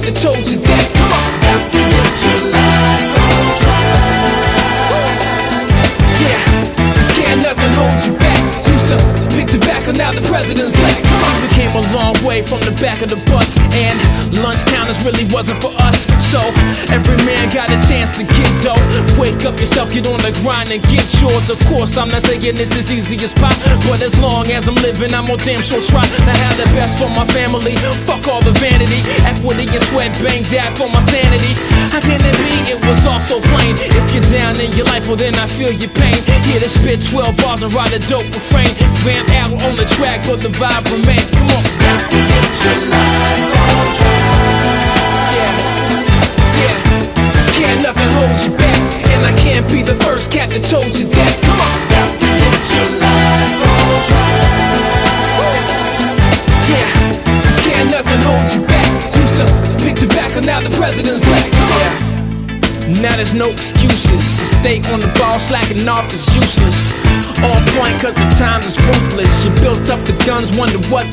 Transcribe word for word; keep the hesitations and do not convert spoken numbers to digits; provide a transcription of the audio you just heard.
cat that told you that. Come on. Got to get your life on track. Yeah, cause can't nothing hold you back. Used to pick tobacco, now the president's black. Come on. We came a long way from the back of the bus, and lunch counters really wasn't for us. So every man got a chance to get dope. Wake up yourself, get on the grind and get yours. Of course, I'm not saying this is easy as pop, but as long as I'm living, I'm on damn sure try to have the best for my family. Fuck all the vanity, equity and sweat, bang that for my sanity. How can it be? It was all so plain. If you're down in your life, well then I feel your pain. Here to spit twelve bars and write a dope refrain. Vamp out on the track, but the vibe remain. Come on. Got to get your life on track. Yeah, yeah. Cause can't nothing hold you back, and I can't be the first cat that told you that. Come on. Got to get your life on track. Yeah, cause can't nothing hold you back. Used to pick tobacco, now the president's black. Come on. Yeah. Now there's no excuses. Stay on the ball, slacking off is useless. On point cause the times is ruthless. You built up the guns, wonder what